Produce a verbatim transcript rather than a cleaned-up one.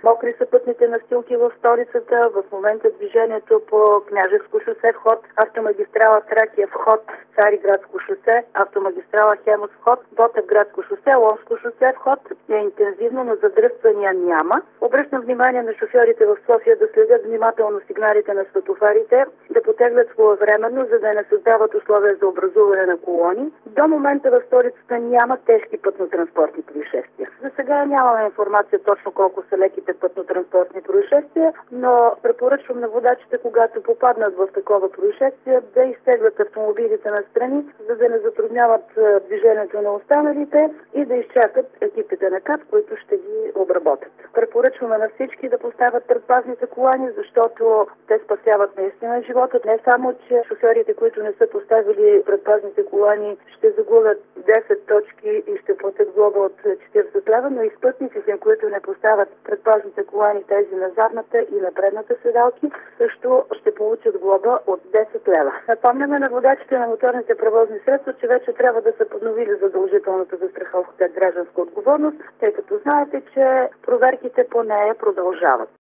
Мокри са пътните настилки в столицата. В момента движението по Княжевско шосе вход, автомагистрала Тракия вход, Цариградско шосе, автомагистрала Хемус вход, Ботевградско шосе, Ломско шосе вход е интензивно, но задръствания няма. Обръщам внимание на шофьорите в София да следят внимателно сигналите на светофарите, да потеглят своевременно, за да не създават условия за образуване на колони. До момента в столицата няма тежки пътно-транспортни происшествия. За сега нямаме информация точно колко са леките пътно-транспортни происшествия, но препоръчвам на водачите, когато попаднат в такова происшествие, да изтеглят автомобилите на страни, за да не затрудняват движението на останалите и да изчакат екипите на КАТ, които ще ги обработят. Препоръчваме на всички да поставят предпазните колани, защото те спасяват наистина живота. Не само, че шофьорите, които не са поставили предпазните колани, ще загубят десет точки и ще платят глоба от четиридесет лева, но и спътниците, които не поставят предпазните колани, тези на задната и на предната седалки, също ще получат глоба от десет лева. Напомняме на водачите на моторните превозни средства, че вече трябва да са подновили задължителната застраховка гражданска отговорност, тъй като знаете, че проверките по нея продължават.